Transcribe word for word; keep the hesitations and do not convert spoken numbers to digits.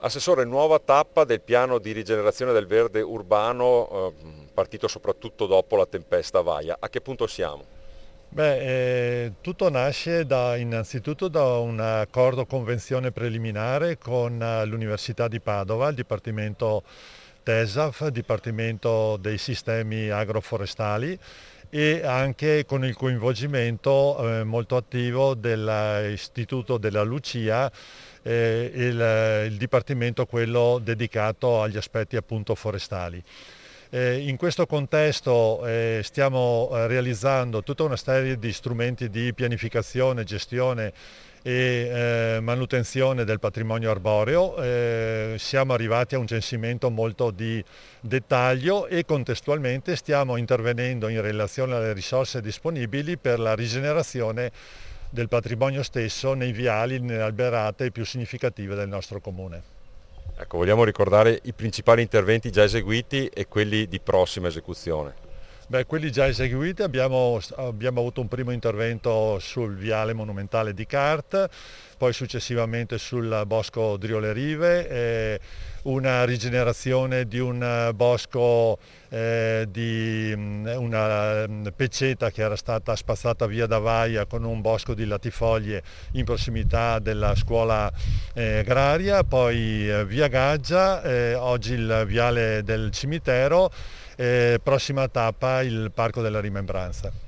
Assessore, nuova tappa del piano di rigenerazione del verde urbano, eh, partito soprattutto dopo la tempesta Vaia. A che punto siamo? Beh, eh, tutto nasce da, innanzitutto da un accordo convenzione preliminare con eh, l'Università di Padova, il Dipartimento TESAF, Dipartimento dei Sistemi Agroforestali, e anche con il coinvolgimento eh, molto attivo dell'Istituto della Lucia, eh, il, il Dipartimento quello dedicato agli aspetti appunto forestali. Eh, in questo contesto eh, stiamo eh, realizzando tutta una serie di strumenti di pianificazione, gestione e eh, manutenzione del patrimonio arboreo. Eh, siamo arrivati a un censimento molto di dettaglio e contestualmente stiamo intervenendo in relazione alle risorse disponibili per la rigenerazione del patrimonio stesso nei viali, nelle alberate più significative del nostro comune. Ecco, vogliamo ricordare i principali interventi già eseguiti e quelli di prossima esecuzione. Beh, quelli già eseguiti, abbiamo, abbiamo avuto un primo intervento sul viale monumentale di Cart, poi successivamente sul bosco Driole Rive, eh, una rigenerazione di un bosco eh, di mh, una mh, peceta che era stata spazzata via da Vaia, con un bosco di latifoglie in prossimità della scuola eh, agraria, poi eh, via Gaggia, eh, oggi il viale del cimitero. Eh, prossima tappa il Parco della Rimembranza.